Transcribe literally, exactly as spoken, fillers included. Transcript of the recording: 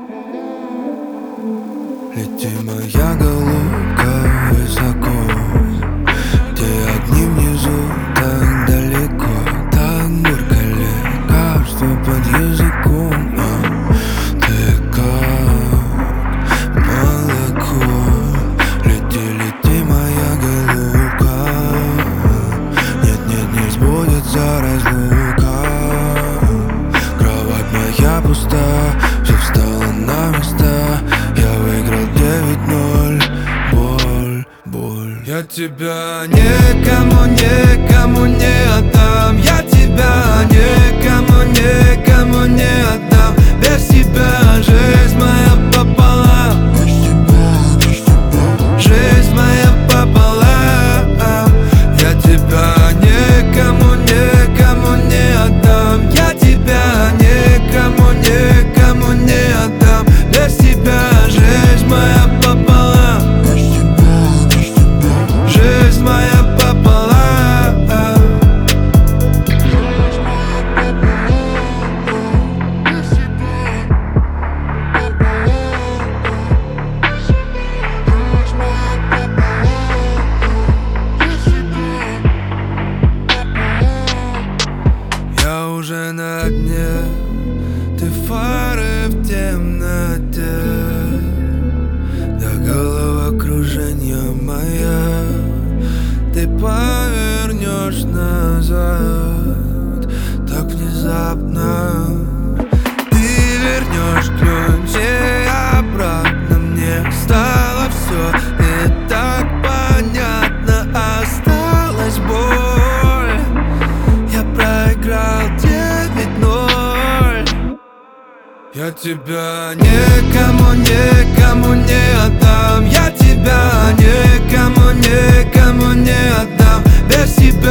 Лети, моя голубка, высоко, где огни внизу так далеко, так горько лекарство под языком, а ты как молоко. Лети, лети, моя голубка, нет, нет, не сбудется разлука. Кровать моя пуста, все встало на места. Я выиграл девять ноль, боль, боль. Я тебя никому, никому не отдам. Я тебя никому, никому не отдам. Без тебя жизнь моя пополам. Без тебя, без тебя жизнь моя пополам. Я тебя никому, никому не отдам. Я тебя никому, никому не отдам. Без тебя жизнь моя пополам. Без тебя, без тебя жизнь моя пополам. Я уже на дне, ты фары в темноте, до головокружения моя. Ты повернешь назад так внезапно. Ты вернешь ключи обратно. Мне стало все не так понятно. Осталась боль. Я проиграл девять ноль. Я тебя никому, никому не отдам. Я тебя никому, никому не отдам. Без тебя